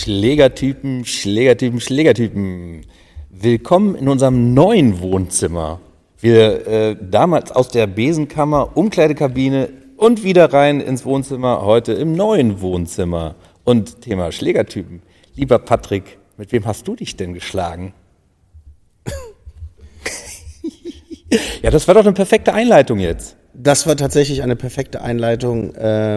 Schlägertypen. Willkommen in unserem neuen Wohnzimmer. Wir damals aus der Besenkammer, Umkleidekabine und wieder rein ins Wohnzimmer, heute im neuen Wohnzimmer. Und Thema Schlägertypen. Lieber Patrick, mit wem hast du dich denn geschlagen? Ja, das war doch eine perfekte Einleitung jetzt. Das war tatsächlich eine perfekte Einleitung.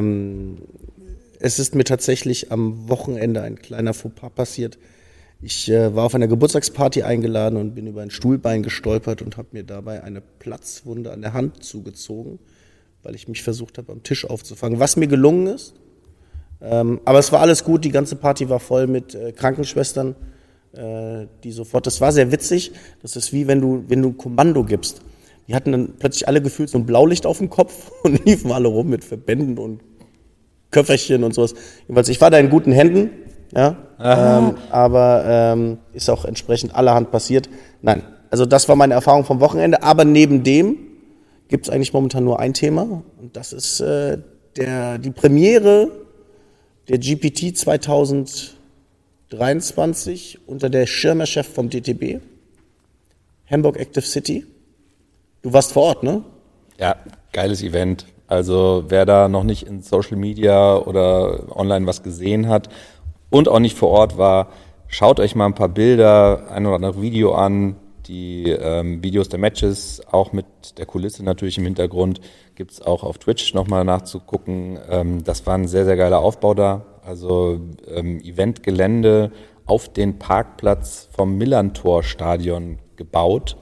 Es ist mir tatsächlich am Wochenende ein kleiner Fauxpas passiert. Ich war auf einer Geburtstagsparty eingeladen und bin über ein Stuhlbein gestolpert und habe mir dabei eine Platzwunde an der Hand zugezogen, weil ich mich versucht habe, am Tisch aufzufangen, was mir gelungen ist. Aber es war alles gut, die ganze Party war voll mit Krankenschwestern, die sofort, das war sehr witzig, das ist wie wenn du Kommando gibst. Die hatten dann plötzlich alle gefühlt so ein Blaulicht auf dem Kopf und liefen alle rum mit Verbänden und Köfferchen und sowas. Jedenfalls, ich war da in guten Händen, ja, aber ist auch entsprechend allerhand passiert. Nein, also das war meine Erfahrung vom Wochenende, aber neben dem gibt es eigentlich momentan nur ein Thema und das ist die Premiere der GPT 2023 unter der Schirmherrschaft vom DTB, Hamburg Active City. Du warst vor Ort, ne? Ja, geiles Event. Also wer da noch nicht in Social Media oder online was gesehen hat und auch nicht vor Ort war, schaut euch mal ein paar Bilder, ein oder andere Video an. Die Videos der Matches, auch mit der Kulisse natürlich im Hintergrund, gibt's auch auf Twitch nochmal nachzugucken. Das war ein sehr, sehr geiler Aufbau da. Also Eventgelände auf den Parkplatz vom Millantor-Stadion gebaut.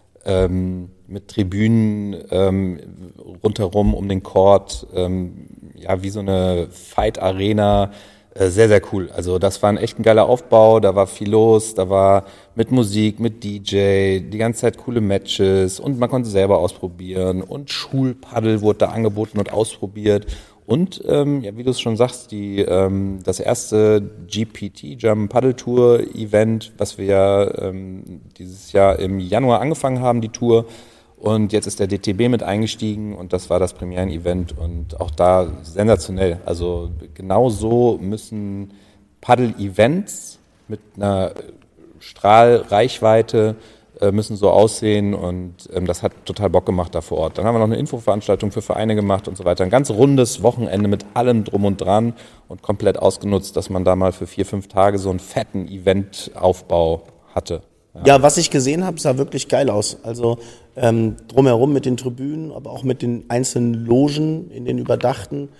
Mit Tribünen rundherum um den Court, ja, wie so eine Fight-Arena, sehr, sehr cool. Also das war ein echt ein geiler Aufbau, da war viel los, da war mit Musik, mit DJ, die ganze Zeit coole Matches und man konnte selber ausprobieren und Schulpaddel wurde da angeboten und ausprobiert und, ja, wie du es schon sagst, das erste GPT German Paddle Tour Event, was wir ja dieses Jahr im Januar angefangen haben, die Tour. Und jetzt ist der DTB mit eingestiegen und das war das Premieren-Event und auch da sensationell. Also genau so müssen Paddle-Events mit einer Strahlreichweite müssen so aussehen und das hat total Bock gemacht da vor Ort. Dann haben wir noch eine Infoveranstaltung für Vereine gemacht und so weiter. Ein ganz rundes Wochenende mit allem drum und dran und komplett ausgenutzt, dass man da mal für 4-5 Tage so einen fetten Eventaufbau hatte. Ja, was ich gesehen habe, sah wirklich geil aus. Also drumherum mit den Tribünen, aber auch mit den einzelnen Logen in den Überdachten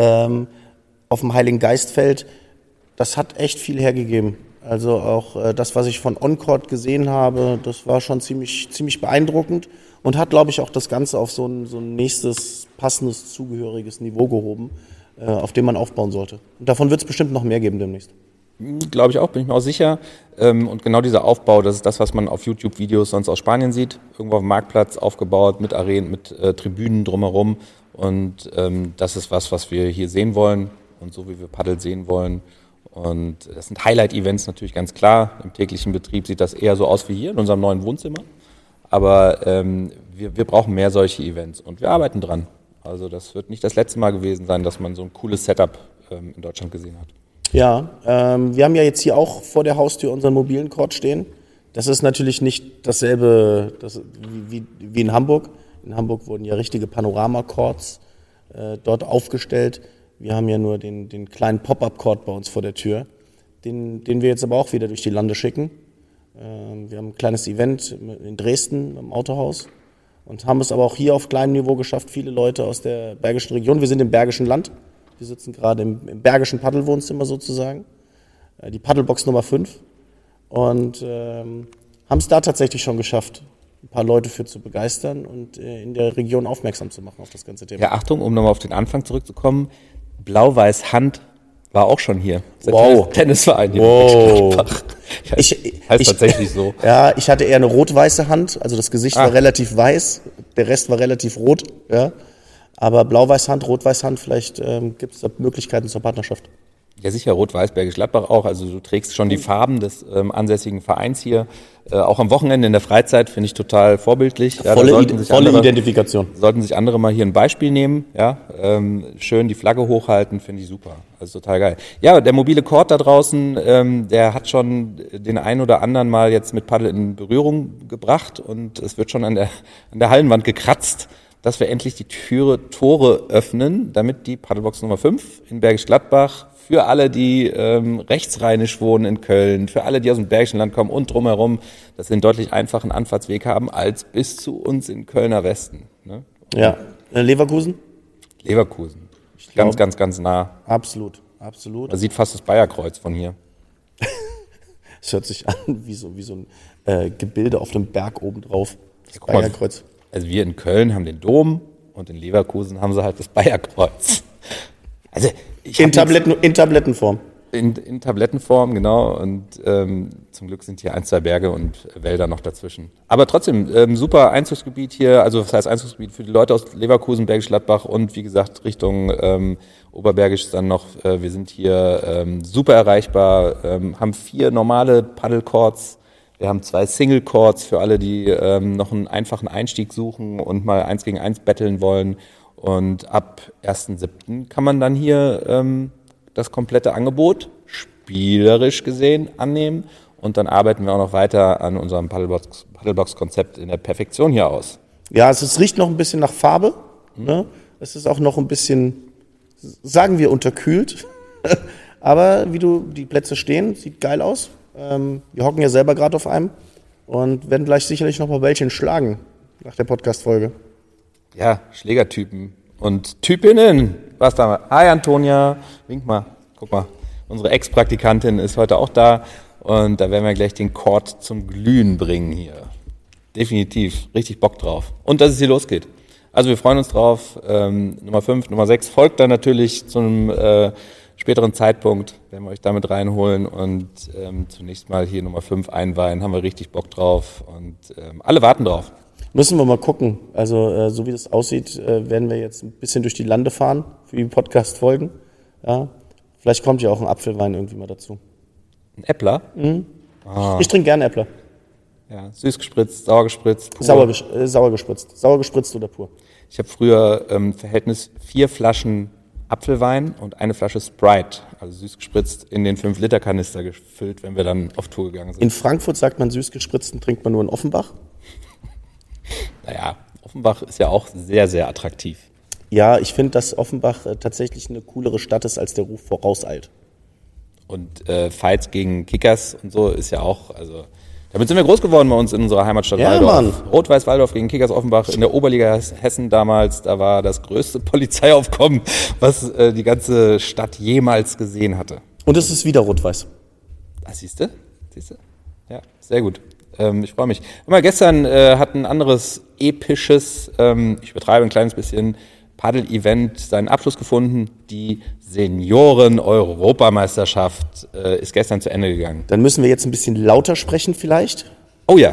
auf dem Heiligen Geistfeld. Das hat echt viel hergegeben. Also auch das, was ich von On-Court gesehen habe, das war schon ziemlich beeindruckend und hat, glaube ich, auch das Ganze auf so ein nächstes passendes, zugehöriges Niveau gehoben, auf dem man aufbauen sollte. Und davon wird es bestimmt noch mehr geben demnächst. Glaube ich auch, bin ich mir auch sicher. Und genau dieser Aufbau, das ist das, was man auf YouTube-Videos sonst aus Spanien sieht. Irgendwo auf dem Marktplatz aufgebaut, mit Arenen, mit Tribünen drumherum. Und das ist was wir hier sehen wollen und so wie wir Paddel sehen wollen. Und das sind Highlight-Events natürlich ganz klar. Im täglichen Betrieb sieht das eher so aus wie hier in unserem neuen Wohnzimmer. Aber wir brauchen mehr solche Events und wir arbeiten dran. Also das wird nicht das letzte Mal gewesen sein, dass man so ein cooles Setup in Deutschland gesehen hat. Ja, wir haben ja jetzt hier auch vor der Haustür unseren mobilen Court stehen. Das ist natürlich nicht dasselbe wie in Hamburg. In Hamburg wurden ja richtige Panorama-Courts dort aufgestellt. Wir haben ja nur den kleinen Pop-Up-Court bei uns vor der Tür, den wir jetzt aber auch wieder durch die Lande schicken. Wir haben ein kleines Event in Dresden im Autohaus und haben es aber auch hier auf kleinem Niveau geschafft. Viele Leute aus der Bergischen Region, wir sind im Bergischen Land. Wir sitzen gerade im Bergischen Paddelwohnzimmer sozusagen, die Paddelbox Nummer 5 und haben es da tatsächlich schon geschafft, ein paar Leute für zu begeistern und in der Region aufmerksam zu machen auf das ganze Thema. Ja, Achtung, um nochmal auf den Anfang zurückzukommen, Blau-Weiß-Hand war auch schon hier. Wow. Tennisverein hier. Wow. Heißt tatsächlich so. Ja, ich hatte eher eine rot-weiße Hand, also das Gesicht war relativ weiß, der Rest war relativ rot, ja. Aber Blau-Weiß-Hand, Rot-Weiß-Hand, vielleicht gibt es da Möglichkeiten zur Partnerschaft. Ja, sicher, Rot-Weiß Bergisch Gladbach auch. Also du trägst schon die Farben des ansässigen Vereins hier. Auch am Wochenende in der Freizeit finde ich total vorbildlich. Ja, volle Identifikation. Sollten sich andere mal hier ein Beispiel nehmen. Ja, schön die Flagge hochhalten, finde ich super. Also total geil. Ja, der mobile Court da draußen, der hat schon den einen oder anderen mal jetzt mit Paddel in Berührung gebracht und es wird schon an der Hallenwand gekratzt, dass wir endlich die Tore öffnen, damit die Paddlebox Nummer 5 in Bergisch Gladbach für alle, die rechtsrheinisch wohnen in Köln, für alle, die aus dem Bergischen Land kommen und drumherum, dass sie einen deutlich einfachen Anfahrtsweg haben als bis zu uns in Kölner Westen. Ne? Ja, Leverkusen? Leverkusen. Ganz nah. Absolut. Man sieht fast das Bayerkreuz von hier. Es hört sich an wie so ein Gebilde auf dem Berg oben drauf. Das Bayerkreuz. Also wir in Köln haben den Dom und in Leverkusen haben sie halt das Bayerkreuz. Also in Tablettenform. In Tablettenform, genau. Und zum Glück sind hier 1, 2 Berge und Wälder noch dazwischen. Aber trotzdem, super Einzugsgebiet hier. Also das heißt Einzugsgebiet für die Leute aus Leverkusen, Bergisch Gladbach und wie gesagt Richtung Oberbergisch dann noch. Wir sind hier super erreichbar, haben 4 normale Paddlecourts. Wir haben 2 Single-Courts für alle, die noch einen einfachen Einstieg suchen und mal 1 gegen 1 battlen wollen. Und ab 1.7. kann man dann hier das komplette Angebot spielerisch gesehen annehmen. Und dann arbeiten wir auch noch weiter an unserem Paddlebox-Konzept in der Perfektion hier aus. Ja, es riecht noch ein bisschen nach Farbe. Ne? Es ist auch noch ein bisschen, sagen wir, unterkühlt. Aber die Plätze stehen, sieht geil aus. Wir hocken ja selber gerade auf einem und werden gleich sicherlich noch ein paar Bällchen schlagen nach der Podcast-Folge. Ja, Schlägertypen und Typinnen. Was da mal? Hi Antonia, wink mal, guck mal. Unsere Ex-Praktikantin ist heute auch da und da werden wir gleich den Court zum Glühen bringen hier. Definitiv, richtig Bock drauf. Und dass es hier losgeht. Also wir freuen uns drauf. Nummer 5, Nummer 6 folgt dann natürlich zu einem späteren Zeitpunkt, werden wir euch damit reinholen und zunächst mal hier Nummer 5 einweihen, haben wir richtig Bock drauf und alle warten drauf. Müssen wir mal gucken. Also so wie das aussieht, werden wir jetzt ein bisschen durch die Lande fahren für die Podcast-Folgen. Ja. Vielleicht kommt ja auch ein Apfelwein irgendwie mal dazu. Ein Äppler? Mhm. Ich trinke gerne Äppler. Ja, süß gespritzt, sauer gespritzt, pur. Sauer gespritzt. Sauer gespritzt oder pur. Ich habe früher Verhältnis 4 Flaschen Apfelwein und 1 Flasche Sprite, also süß gespritzt, in den 5-Liter-Kanister gefüllt, wenn wir dann auf Tour gegangen sind. In Frankfurt sagt man süß gespritzten, trinkt man nur in Offenbach. Naja, Offenbach ist ja auch sehr, sehr attraktiv. Ja, ich finde, dass Offenbach tatsächlich eine coolere Stadt ist, als der Ruf vorauseilt. Und Fights gegen Kickers und so ist ja auch, also damit sind wir groß geworden bei uns in unserer Heimatstadt Waldorf. Mann. Rot-Weiß Waldorf gegen Kickers Offenbach in der Oberliga Hessen damals, da war das größte Polizeiaufkommen, was die ganze Stadt jemals gesehen hatte. Und es ist wieder Rot-Weiß. Ah, siehst du? Ja, sehr gut. Ich freue mich. Mal gestern hat ein anderes episches, ich übertreibe ein kleines bisschen, Paddel-Event seinen Abschluss gefunden. Die Senioren-Europameisterschaft ist gestern zu Ende gegangen. Dann müssen wir jetzt ein bisschen lauter sprechen vielleicht. Oh ja.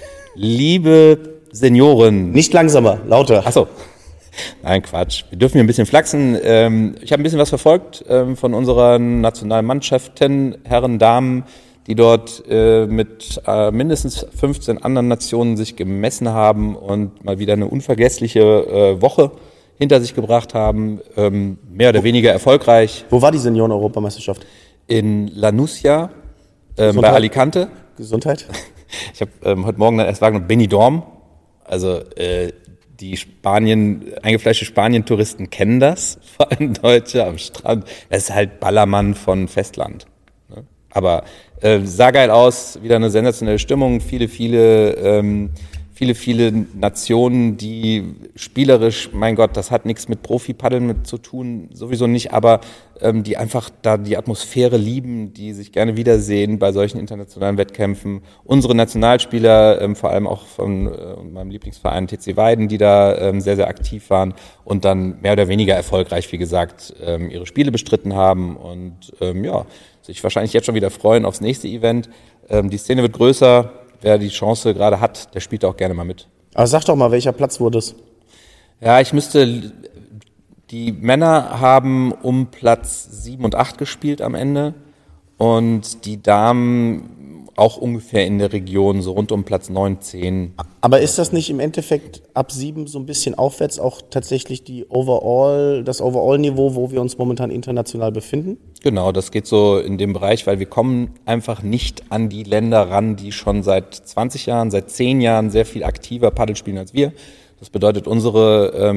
Liebe Senioren. Nicht langsamer, lauter. Ach so. Nein, Quatsch. Wir dürfen hier ein bisschen flachsen. Ich habe ein bisschen was verfolgt von unseren nationalen Mannschaften, Herren, Damen, die dort mit mindestens 15 anderen Nationen sich gemessen haben und mal wieder eine unvergessliche Woche hinter sich gebracht haben, mehr oder weniger erfolgreich. Wo war die Senioren-Europameisterschaft? In Lanússia, bei Alicante. Gesundheit. Ich habe heute Morgen dann erst wahrgenommen, Benidorm, also die eingefleischte Spanien-Touristen kennen das, vor allem Deutsche am Strand. Das ist halt Ballermann von Festland. Ne? Aber sah geil aus, wieder eine sensationelle Stimmung, viele Nationen, die spielerisch, mein Gott, das hat nichts mit Profi-Paddeln mit zu tun, sowieso nicht, aber die einfach da die Atmosphäre lieben, die sich gerne wiedersehen bei solchen internationalen Wettkämpfen. Unsere Nationalspieler, vor allem auch von meinem Lieblingsverein TC Weiden, die da sehr, sehr aktiv waren und dann mehr oder weniger erfolgreich, wie gesagt, ihre Spiele bestritten haben und sich wahrscheinlich jetzt schon wieder freuen aufs nächste Event. Die Szene wird größer. Wer die Chance gerade hat, der spielt auch gerne mal mit. Aber sag doch mal, welcher Platz wurde es? Ja, ich müsste Die Männer haben um Platz 7 und 8 gespielt am Ende und die Damen auch ungefähr in der Region, so rund um Platz 9, 10. Aber ist das nicht im Endeffekt ab 7 so ein bisschen aufwärts auch tatsächlich das Overall-Niveau, wo wir uns momentan international befinden? Genau, das geht so in dem Bereich, weil wir kommen einfach nicht an die Länder ran, die schon seit 20 Jahren, seit 10 Jahren sehr viel aktiver Paddel spielen als wir. Das bedeutet, unsere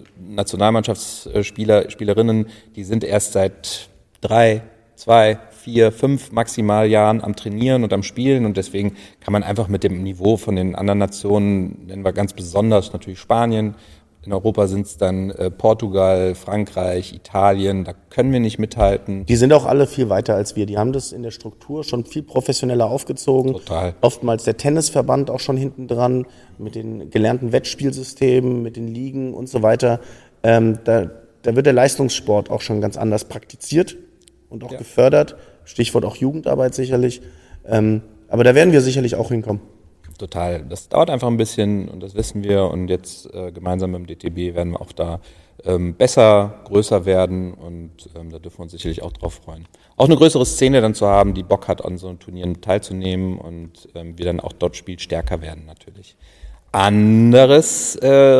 Nationalmannschaftsspielerinnen, die sind erst seit 3, 2, 4, 5 maximal Jahren am Trainieren und am Spielen und deswegen kann man einfach mit dem Niveau von den anderen Nationen, nennen wir ganz besonders natürlich Spanien, in Europa sind es dann Portugal, Frankreich, Italien, da können wir nicht mithalten. Die sind auch alle viel weiter als wir. Die haben das in der Struktur schon viel professioneller aufgezogen. Total. Oftmals der Tennisverband auch schon hinten dran mit den gelernten Wettspielsystemen, mit den Ligen und so weiter. Da wird der Leistungssport auch schon ganz anders praktiziert und auch gefördert. Stichwort auch Jugendarbeit sicherlich. Aber da werden wir sicherlich auch hinkommen. Total. Das dauert einfach ein bisschen und das wissen wir und jetzt gemeinsam mit dem DTB werden wir auch da besser, größer werden und da dürfen wir uns sicherlich auch drauf freuen. Auch eine größere Szene dann zu haben, die Bock hat, an so einem Turnieren teilzunehmen und wir dann auch dort spielstärker werden natürlich. Anderes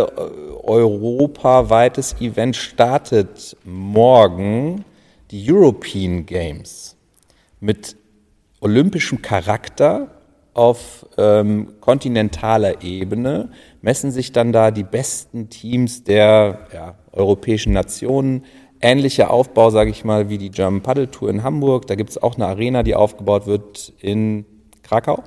europaweites Event startet morgen, die European Games mit olympischem Charakter. Auf kontinentaler Ebene messen sich dann da die besten Teams der europäischen Nationen. Ähnlicher Aufbau, sage ich mal, wie die German Paddle Tour in Hamburg. Da gibt es auch eine Arena, die aufgebaut wird in Krakau.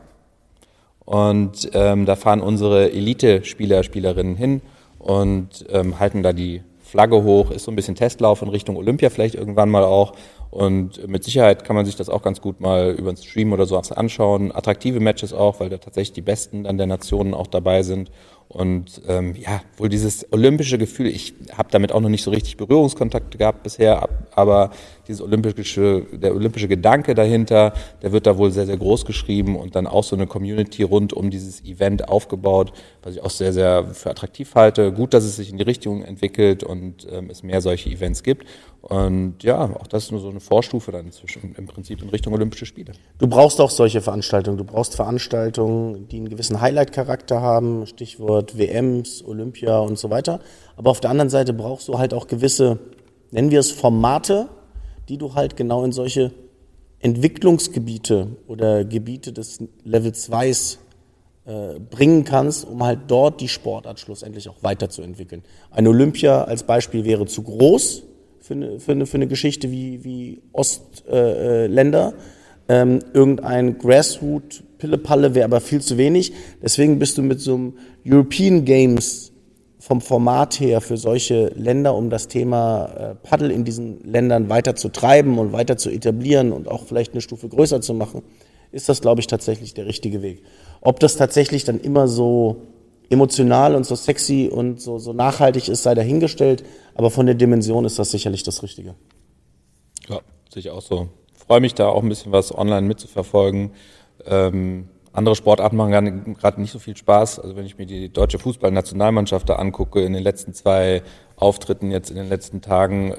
Und da fahren unsere Elite-Spieler, Spielerinnen hin und halten da die Flagge hoch. Ist so ein bisschen Testlauf in Richtung Olympia vielleicht irgendwann mal auch. Und mit Sicherheit kann man sich das auch ganz gut mal über den Stream oder so anschauen. Attraktive Matches auch, weil da tatsächlich die Besten dann der Nationen auch dabei sind. Und wohl dieses olympische Gefühl, ich habe damit auch noch nicht so richtig Berührungskontakt gehabt bisher, aber der olympische Gedanke dahinter, der wird da wohl sehr, sehr groß geschrieben und dann auch so eine Community rund um dieses Event aufgebaut, was ich auch sehr, sehr für attraktiv halte. Gut, dass es sich in die Richtung entwickelt und es mehr solche Events gibt. Und ja, auch das ist nur so eine Vorstufe dann inzwischen im Prinzip in Richtung Olympische Spiele. Du brauchst auch solche Veranstaltungen. Du brauchst Veranstaltungen, die einen gewissen Highlight-Charakter haben, Stichwort WMs, Olympia und so weiter. Aber auf der anderen Seite brauchst du halt auch gewisse, nennen wir es Formate, die du halt genau in solche Entwicklungsgebiete oder Gebiete des Level 2s bringen kannst, um halt dort die Sportart schlussendlich auch weiterzuentwickeln. Ein Olympia als Beispiel wäre zu groß für eine Geschichte wie Ostländer. Irgendein Grassroot-Pille-Palle wäre aber viel zu wenig. Deswegen bist du mit so einem European Games vom Format her für solche Länder, um das Thema Paddel in diesen Ländern weiter zu treiben und weiter zu etablieren und auch vielleicht eine Stufe größer zu machen, ist das, glaube ich, tatsächlich der richtige Weg. Ob das tatsächlich dann immer so emotional und so sexy und so nachhaltig ist, sei dahingestellt, aber von der Dimension ist das sicherlich das Richtige. Ja, sehe ich auch so. Freue mich da auch ein bisschen was online mitzuverfolgen. Andere Sportarten machen gerade nicht so viel Spaß. Also wenn ich mir die deutsche Fußballnationalmannschaft da angucke, in den letzten 2 Auftritten jetzt in den letzten Tagen,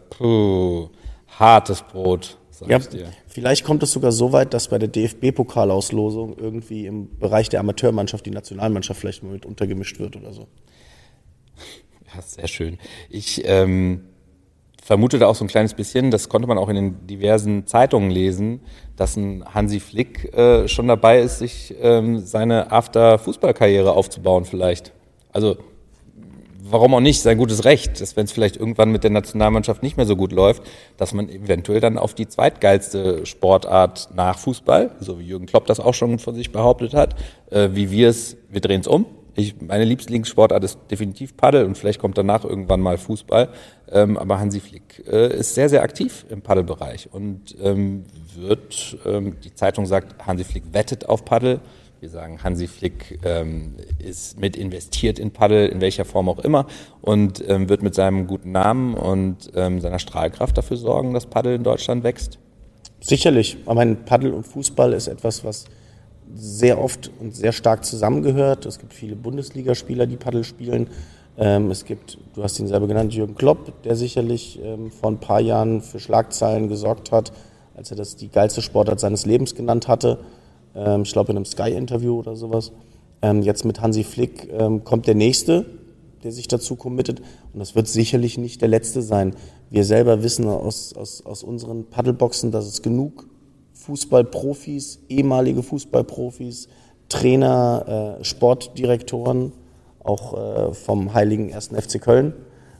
hartes Brot, sag ich dir. Vielleicht kommt es sogar so weit, dass bei der DFB-Pokalauslosung irgendwie im Bereich der Amateurmannschaft die Nationalmannschaft vielleicht mal mit untergemischt wird oder so. Ja, sehr schön. Ich vermute da auch so ein kleines bisschen, das konnte man auch in den diversen Zeitungen lesen, dass ein Hansi Flick schon dabei ist, sich seine After-Fußballkarriere aufzubauen vielleicht. Also warum auch nicht, sein gutes Recht, dass wenn es vielleicht irgendwann mit der Nationalmannschaft nicht mehr so gut läuft, dass man eventuell dann auf die zweitgeilste Sportart nach Fußball, so wie Jürgen Klopp das auch schon von sich behauptet hat, wir drehen es um. Meine Lieblingssportart ist definitiv Paddel und vielleicht kommt danach irgendwann mal Fußball. Aber Hansi Flick ist sehr, sehr aktiv im Paddelbereich und die Zeitung sagt, Hansi Flick wettet auf Paddel. Wir sagen, Hansi Flick ist mit investiert in Paddel, in welcher Form auch immer und wird mit seinem guten Namen und seiner Strahlkraft dafür sorgen, dass Paddel in Deutschland wächst. Sicherlich. Ich meine, Paddel und Fußball ist etwas, was sehr oft und sehr stark zusammengehört. Es gibt viele Bundesligaspieler, die Paddel spielen. Du hast ihn selber genannt, Jürgen Klopp, der sicherlich vor ein paar Jahren für Schlagzeilen gesorgt hat, als er das die geilste Sportart seines Lebens genannt hatte. Ich glaube in einem Sky-Interview oder sowas. Jetzt mit Hansi Flick kommt der Nächste, der sich dazu committet. Und das wird sicherlich nicht der Letzte sein. Wir selber wissen aus unseren Paddelboxen, dass es genug Fußballprofis, ehemalige Fußballprofis, Trainer, Sportdirektoren, auch vom heiligen 1. FC Köln.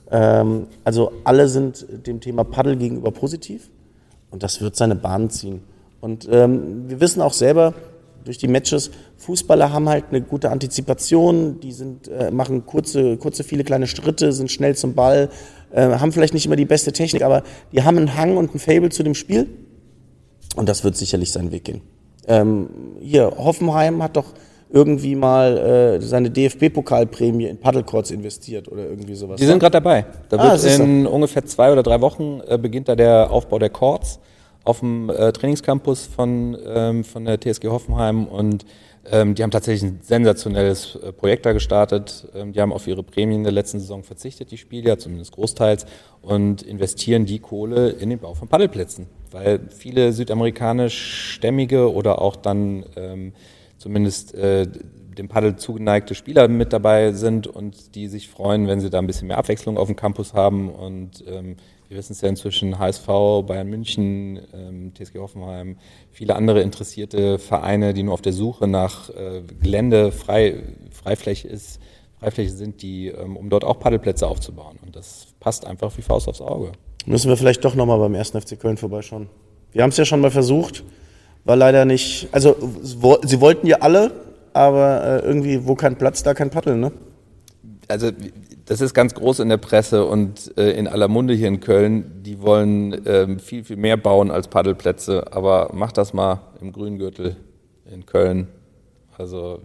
Also alle sind dem Thema Paddel gegenüber positiv und das wird seine Bahn ziehen. Und wir wissen auch selber durch die Matches, Fußballer haben halt eine gute Antizipation, die machen kurze, viele kleine Schritte, sind schnell zum Ball, haben vielleicht nicht immer die beste Technik, aber die haben einen Hang und ein Faible zu dem Spiel und das wird sicherlich seinen Weg gehen. Hier, Hoffenheim hat doch irgendwie mal seine DFB-Pokalprämie in Paddlecourts investiert oder irgendwie sowas. Die sind gerade dabei. Da wird in ungefähr 2 oder 3 Wochen beginnt da der Aufbau der Courts auf dem Trainingscampus von der TSG Hoffenheim und die haben tatsächlich ein sensationelles Projekt da gestartet. Die haben auf ihre Prämien in der letzten Saison verzichtet, die Spieler, zumindest großteils, und investieren die Kohle in den Bau von Paddelplätzen, weil viele südamerikanischstämmige oder auch dann zumindest dem Paddel zugeneigte Spieler mit dabei sind und die sich freuen, wenn sie da ein bisschen mehr Abwechslung auf dem Campus haben. Und wir wissen es ja inzwischen, HSV, Bayern München, TSG Hoffenheim, viele andere interessierte Vereine, die nur auf der Suche nach Gelände, Freifläche sind, um dort auch Paddelplätze aufzubauen. Und das passt einfach wie Faust aufs Auge. Müssen wir vielleicht doch nochmal beim 1. FC Köln vorbeischauen. Wir haben es ja schon mal versucht. War leider nicht, also sie wollten ja alle, aber irgendwie, wo kein Platz, da kein Paddeln, ne? Also das ist ganz groß in der Presse und in aller Munde hier in Köln. Die wollen viel, viel mehr bauen als Paddelplätze, aber macht das mal im Grüngürtel in Köln. Also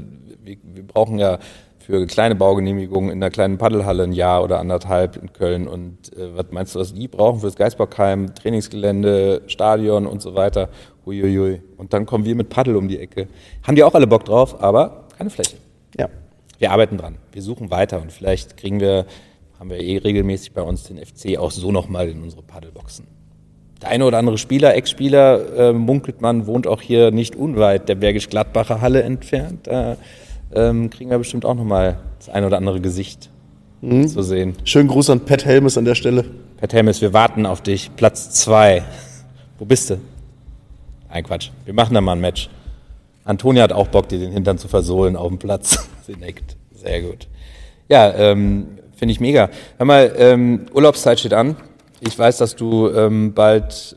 wir brauchen ja für kleine Baugenehmigungen in einer kleinen Paddelhalle 1 Jahr oder 1,5 in Köln. Und was meinst du, was die brauchen fürs Geisbockheim, Trainingsgelände, Stadion und so weiter? Huiuiui. Und dann kommen wir mit Paddel um die Ecke. Haben die auch alle Bock drauf, aber keine Fläche. Ja. Wir arbeiten dran. Wir suchen weiter und vielleicht haben wir regelmäßig bei uns den FC auch so nochmal in unsere Paddelboxen. Der eine oder andere Spieler, Ex-Spieler, munkelt man, wohnt auch hier nicht unweit der Bergisch-Gladbacher Halle entfernt. Da kriegen wir bestimmt auch nochmal das ein oder andere Gesicht zu sehen. Schönen Gruß an Pat Helmes an der Stelle. Pat Helmes, wir warten auf dich. Platz 2. Wo bist du? Nein, Quatsch. Wir machen da mal ein Match. Antonia hat auch Bock, dir den Hintern zu versohlen auf dem Platz. Sie nickt. Sehr gut. Ja, finde ich mega. Hör mal, Urlaubszeit steht an. Ich weiß, dass du bald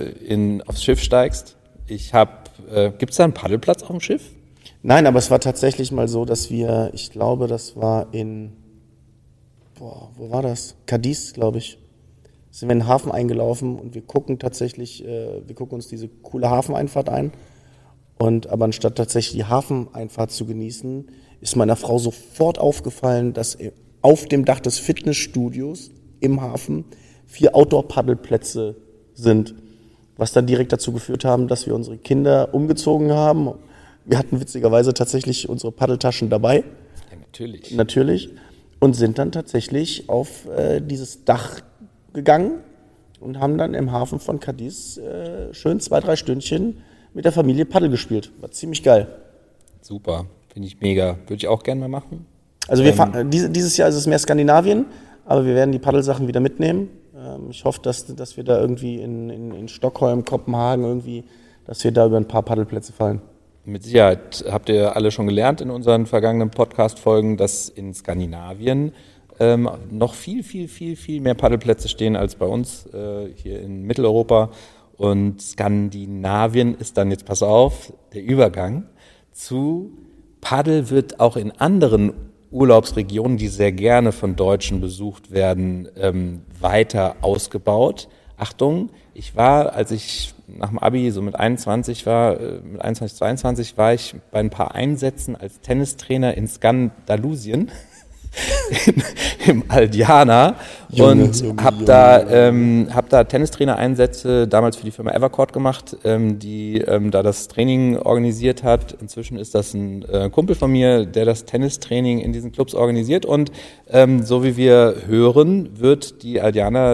aufs Schiff steigst. Gibt's da einen Paddelplatz auf dem Schiff? Nein, aber es war tatsächlich mal so, dass ich glaube, das war wo war das? Cadiz, glaube ich. Sind wir in den Hafen eingelaufen und wir gucken uns diese coole Hafeneinfahrt ein. Aber anstatt tatsächlich die Hafeneinfahrt zu genießen, ist meiner Frau sofort aufgefallen, dass auf dem Dach des Fitnessstudios im Hafen 4 Outdoor-Paddelplätze sind. Was dann direkt dazu geführt haben, dass wir unsere Kinder umgezogen haben. Wir hatten witzigerweise tatsächlich unsere Paddeltaschen dabei. Ja, Natürlich. Und sind dann tatsächlich auf dieses Dach gegangen und haben dann im Hafen von Cadiz schön 2-3 Stündchen mit der Familie Paddel gespielt. War ziemlich geil. Super, finde ich mega. Würde ich auch gerne mal machen. Also dieses Jahr ist es mehr Skandinavien, aber wir werden die Paddelsachen wieder mitnehmen. Ich hoffe, dass wir da irgendwie in Stockholm, Kopenhagen irgendwie, dass wir da über ein paar Paddelplätze fallen. Mit Sicherheit habt ihr alle schon gelernt in unseren vergangenen Podcast-Folgen, dass in Skandinavien noch viel, viel, viel, viel mehr Paddelplätze stehen als bei uns hier in Mitteleuropa. Und Skandinavien ist dann, jetzt pass auf, der Übergang zu Paddel wird auch in anderen Urlaubsregionen, die sehr gerne von Deutschen besucht werden, weiter ausgebaut. Achtung, als ich nach dem Abi so mit 21, 22 war ich bei ein paar Einsätzen als Tennistrainer in Skandalusien. im Aldiana und habe da Tennistrainer-Einsätze damals für die Firma Evercourt gemacht, die da das Training organisiert hat. Inzwischen ist das ein Kumpel von mir, der das Tennistraining in diesen Clubs organisiert und so wie wir hören, wird die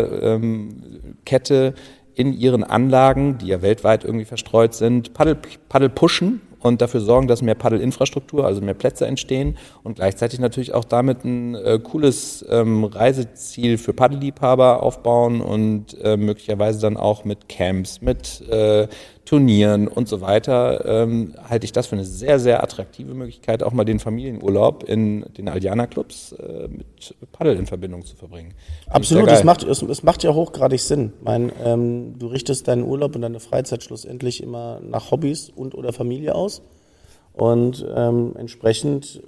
Aldiana in ihren Anlagen, die ja weltweit irgendwie verstreut sind, Paddel pushen und dafür sorgen, dass mehr Paddelinfrastruktur, also mehr Plätze entstehen und gleichzeitig natürlich auch damit ein cooles Reiseziel für Paddelliebhaber aufbauen und möglicherweise dann auch mit Camps, mit Turnieren und so weiter, halte ich das für eine sehr, sehr attraktive Möglichkeit, auch mal den Familienurlaub in den Aldiana-Clubs mit Paddel in Verbindung zu verbringen. Absolut, es macht ja hochgradig Sinn. Du richtest deinen Urlaub und deine Freizeit schlussendlich immer nach Hobbys und oder Familie aus und entsprechend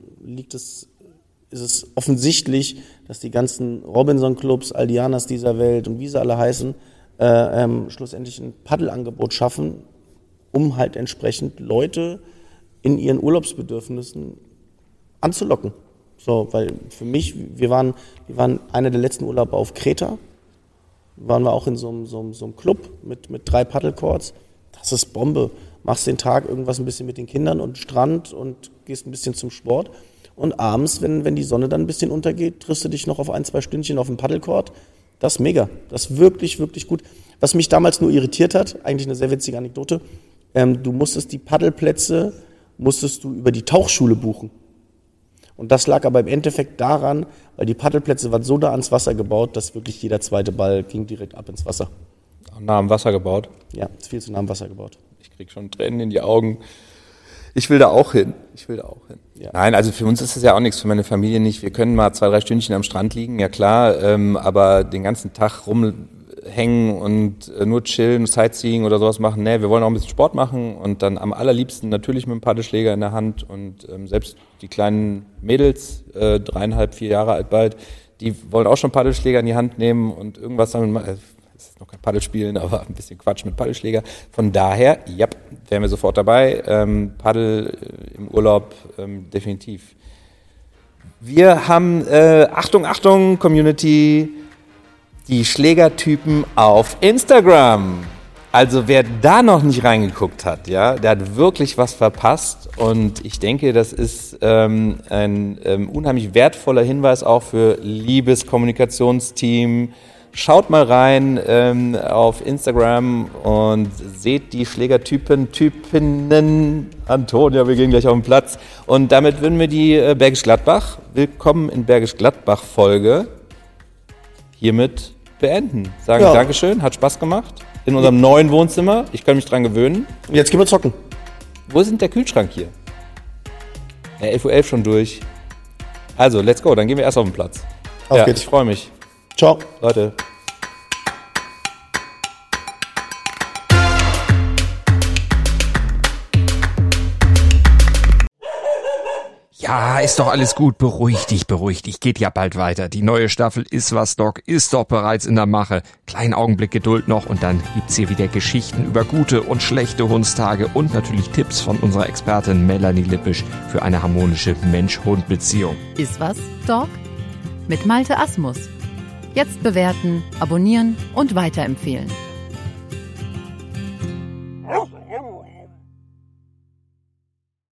ist es offensichtlich, dass die ganzen Robinson-Clubs, Aldianas dieser Welt und wie sie alle heißen, schlussendlich ein Paddelangebot schaffen, um halt entsprechend Leute in ihren Urlaubsbedürfnissen anzulocken. So, weil für mich, wir waren einer der letzten Urlaube auf Kreta, waren wir auch in so einem Club mit 3 Paddlecourts. Das ist Bombe. Machst den Tag irgendwas ein bisschen mit den Kindern und Strand und gehst ein bisschen zum Sport. Und abends, wenn die Sonne dann ein bisschen untergeht, triffst du dich noch auf 1-2 Stündchen auf dem Paddlecourt. Das ist mega. Das ist wirklich, wirklich gut. Was mich damals nur irritiert hat, eigentlich eine sehr witzige Anekdote, du musstest die Paddelplätze über die Tauchschule buchen. Und das lag aber im Endeffekt daran, weil die Paddelplätze waren so da ans Wasser gebaut, dass wirklich jeder zweite Ball ging direkt ab ins Wasser. Nah am Wasser gebaut? Ja, ist viel zu nah am Wasser gebaut. Ich krieg schon Tränen in die Augen. Ich will da auch hin. Ja. Nein, also für uns ist es ja auch nichts, für meine Familie nicht. Wir können mal 2-3 Stündchen am Strand liegen, ja klar, aber den ganzen Tag rumhängen und nur chillen, Sightseeing oder sowas machen. Nee, wir wollen auch ein bisschen Sport machen und dann am allerliebsten natürlich mit dem Paddelschläger in der Hand und selbst die kleinen Mädels, 3,5, 4 Jahre alt bald, die wollen auch schon Paddelschläger in die Hand nehmen und irgendwas damit machen. Es ist noch kein Paddel spielen, aber ein bisschen Quatsch mit Paddelschläger. Von daher, ja, wären wir sofort dabei. Paddel im Urlaub definitiv. Wir haben, Achtung, Community, die Schlägertypen auf Instagram. Also wer da noch nicht reingeguckt hat, ja, der hat wirklich was verpasst. Und ich denke, das ist ein unheimlich wertvoller Hinweis auch für liebes Kommunikationsteam. Schaut mal rein auf Instagram und seht die Schlägertypinnen. Antonia, wir gehen gleich auf den Platz. Und damit würden wir die Bergisch Gladbach, willkommen in Bergisch Gladbach Folge, hiermit beenden. Sagen ja. Dankeschön, hat Spaß gemacht. In unserem neuen Wohnzimmer, ich kann mich dran gewöhnen. Jetzt gehen wir zocken. Wo ist denn der Kühlschrank hier? Ja, 11:11 Uhr schon durch. Also, let's go, dann gehen wir erst auf den Platz. Auf geht's. Ich freue mich. Ciao. Leute. Ja, ist doch alles gut. Beruhig dich. Geht ja bald weiter. Die neue Staffel Iswas Dog ist doch bereits in der Mache. Kleinen Augenblick Geduld noch und dann gibt's hier wieder Geschichten über gute und schlechte Hundstage und natürlich Tipps von unserer Expertin Melanie Lippisch für eine harmonische Mensch-Hund-Beziehung. Iswas Dog? Mit Malte Asmus. Jetzt bewerten, abonnieren und weiterempfehlen.